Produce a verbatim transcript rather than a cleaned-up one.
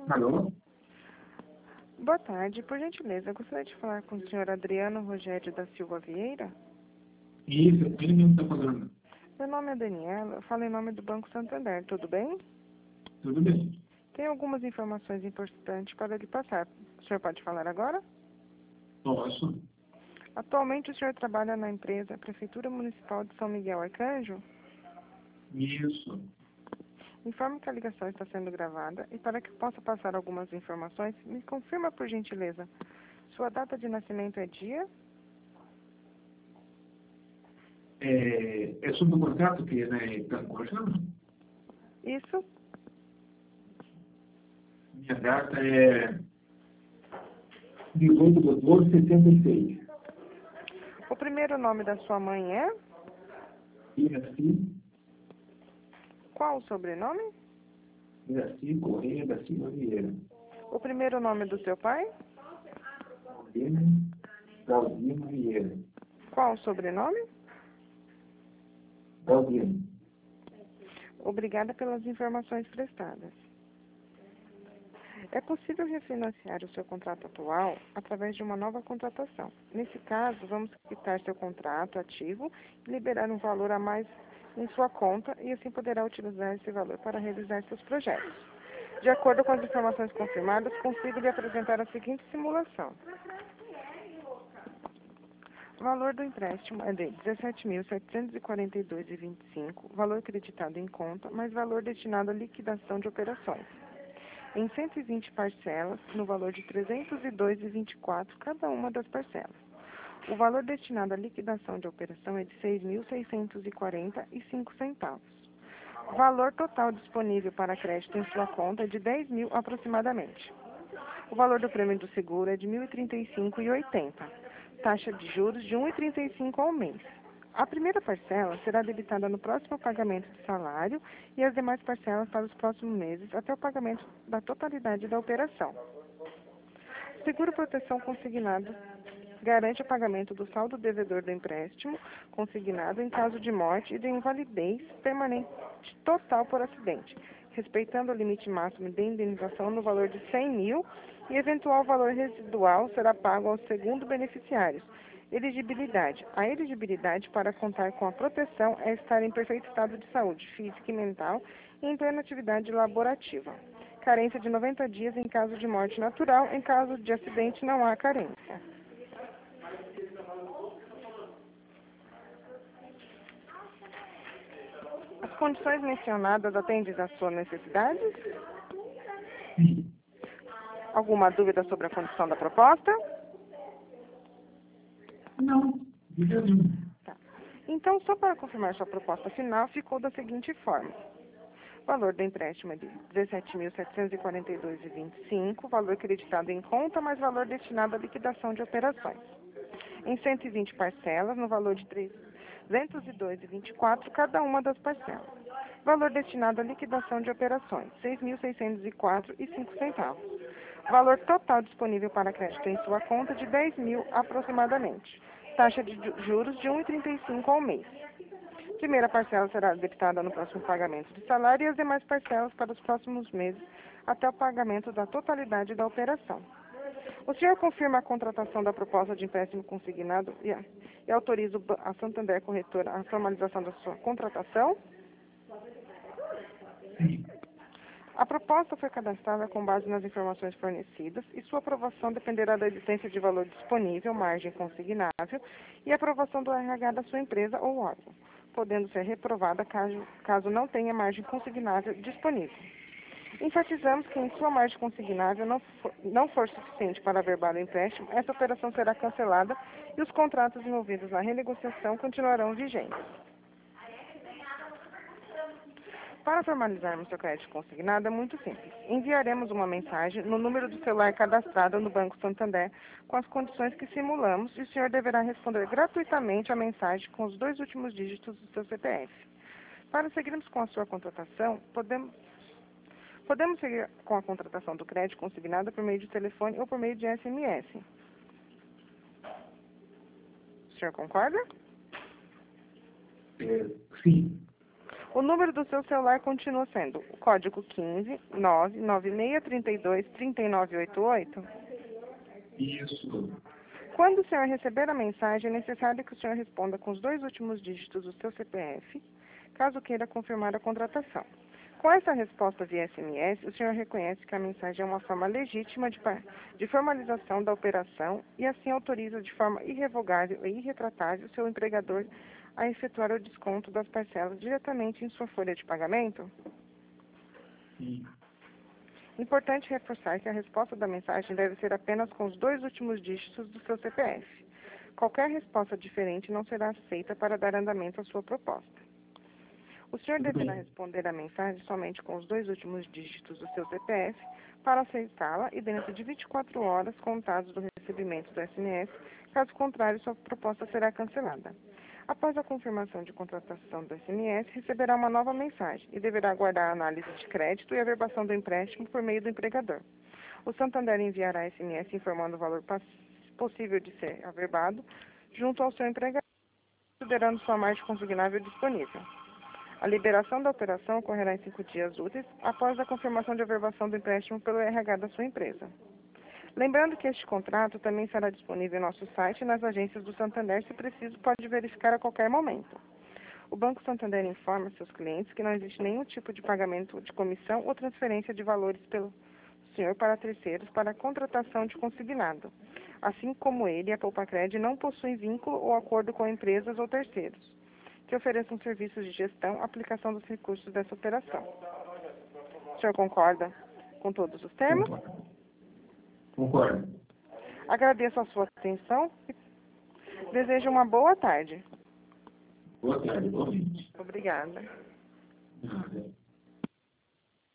Alô? Boa tarde. Por gentileza, eu gostaria de falar com o senhor Adriano Rogério da Silva Vieira. Isso, ele mesmo está falando. Meu nome é Daniela, eu falo em nome do Banco Santander, tudo bem? Tudo bem? Tem algumas informações importantes para lhe passar. O senhor pode falar agora? Posso? Atualmente o senhor trabalha na empresa Prefeitura Municipal de São Miguel Arcanjo? Isso. Informe que a ligação está sendo gravada e para que eu possa passar algumas informações, me confirma por gentileza. Sua data de nascimento é dia? É, é sobre o contrato que né, está conversando? Isso? Minha data é dezoito de doze de setenta e seis. O primeiro nome da sua mãe é? Iraci, Qual o sobrenome? Iraci Correia da Silva Vieira. O primeiro nome do seu pai? Galdino Galdino Vieira. Qual o sobrenome? Galdino. Obrigada pelas informações prestadas. É possível refinanciar o seu contrato atual através de uma nova contratação. Nesse caso, vamos quitar seu contrato ativo e liberar um valor a mais em sua conta e assim poderá utilizar esse valor para realizar seus projetos. De acordo com as informações confirmadas, consigo lhe apresentar a seguinte simulação. O valor do empréstimo é de dezessete mil setecentos e quarenta e dois reais e vinte e cinco centavos, valor creditado em conta, mais valor destinado à liquidação de operações. Em cento e vinte parcelas, no valor de trezentos e dois reais e vinte e quatro centavos cada uma das parcelas. O valor destinado à liquidação de operação é de seis mil seiscentos e quarenta e cinco centavos. O valor total disponível para crédito em sua conta é de dez mil aproximadamente. O valor do prêmio do seguro é de mil e trinta e cinco reais e oitenta centavos. Taxa de juros de um vírgula trinta e cinco ao mês. A primeira parcela será debitada no próximo pagamento de salário e as demais parcelas para os próximos meses até o pagamento da totalidade da operação. Seguro proteção consignado garante o pagamento do saldo devedor do empréstimo consignado em caso de morte e de invalidez permanente total por acidente, respeitando o limite máximo de indenização no valor de cem mil e eventual valor residual será pago aos segundo beneficiários. Elegibilidade. A elegibilidade para contar com a proteção é estar em perfeito estado de saúde física e mental e em plena atividade laborativa. Carência de noventa dias em caso de morte natural, em caso de acidente não há carência. As condições mencionadas atendem às suas necessidades? Sim. Alguma dúvida sobre a condição da proposta? Não, diga nenhum. Tá. Então, só para confirmar sua proposta final, ficou da seguinte forma. O valor do empréstimo é de dezessete mil setecentos e quarenta e dois reais e vinte e cinco centavos, valor creditado em conta, mais valor destinado à liquidação de operações. Em cento e vinte parcelas, no valor de trezentos e dois reais e vinte e quatro centavos cada uma das parcelas. Valor destinado à liquidação de operações, seis mil seiscentos e quatro reais e cinco centavos. Valor total disponível para crédito em sua conta de dez mil aproximadamente. Taxa de juros de um vírgula trinta e cinco ao mês. Primeira parcela será debitada no próximo pagamento de salário e as demais parcelas para os próximos meses até o pagamento da totalidade da operação. O senhor confirma a contratação da proposta de empréstimo consignado e, e autoriza a Santander Corretora a formalização da sua contratação? Sim. A proposta foi cadastrada com base nas informações fornecidas e sua aprovação dependerá da existência de valor disponível, margem consignável e aprovação do R H da sua empresa ou órgão, podendo ser reprovada caso, caso não tenha margem consignável disponível. Enfatizamos que em sua margem consignável não for, não for suficiente para averbar o empréstimo, essa operação será cancelada e os contratos envolvidos na renegociação continuarão vigentes. Para formalizarmos seu crédito consignado é muito simples. Enviaremos uma mensagem no número do celular cadastrado no Banco Santander com as condições que simulamos e o senhor deverá responder gratuitamente a mensagem com os dois últimos dígitos do seu C P F. Para seguirmos com a sua contratação, podemos, podemos seguir com a contratação do crédito consignado por meio de telefone ou por meio de S M S. O senhor concorda? É, sim. O número do seu celular continua sendo o código quinze, nove nove seis três dois, três nove oito oito? Isso. Quando o senhor receber a mensagem, é necessário que o senhor responda com os dois últimos dígitos do seu C P F, caso queira confirmar a contratação. Com essa resposta via S M S, o senhor reconhece que a mensagem é uma forma legítima de, de formalização da operação e assim autoriza de forma irrevogável e irretratável o seu empregador a efetuar o desconto das parcelas diretamente em sua folha de pagamento? Sim. Importante reforçar que a resposta da mensagem deve ser apenas com os dois últimos dígitos do seu C P F. Qualquer resposta diferente não será aceita para dar andamento à sua proposta. O senhor Tudo deverá bem. responder a mensagem somente com os dois últimos dígitos do seu C P F para aceitá-la e dentro de vinte e quatro horas contados do recebimento do S M S, caso contrário, sua proposta será cancelada. Após a confirmação de contratação do S M S, receberá uma nova mensagem e deverá aguardar a análise de crédito e a verbação do empréstimo por meio do empregador. O Santander enviará S M S informando o valor possível de ser averbado junto ao seu empregador, considerando sua margem consignável disponível. A liberação da operação ocorrerá em cinco dias úteis após a confirmação de averbação do empréstimo pelo R H da sua empresa. Lembrando que este contrato também será disponível em nosso site e nas agências do Santander, se preciso, pode verificar a qualquer momento. O Banco Santander informa seus clientes que não existe nenhum tipo de pagamento de comissão ou transferência de valores pelo senhor para terceiros para a contratação de consignado. Assim como ele, a Poupacred não possui vínculo ou acordo com empresas ou terceiros que ofereçam serviços de gestão, aplicação dos recursos dessa operação. O senhor concorda com todos os termos? Concordo. Concordo. Agradeço a sua atenção e desejo uma boa tarde. Boa tarde, igualmente. Obrigada. Nada.